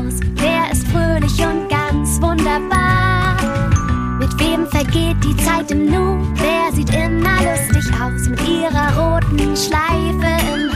aus? Wer ist fröhlich und ganz wunderbar? Mit wem vergeht die Zeit im Nu? Wer sieht immer lustig aus mit ihrer roten Schleife im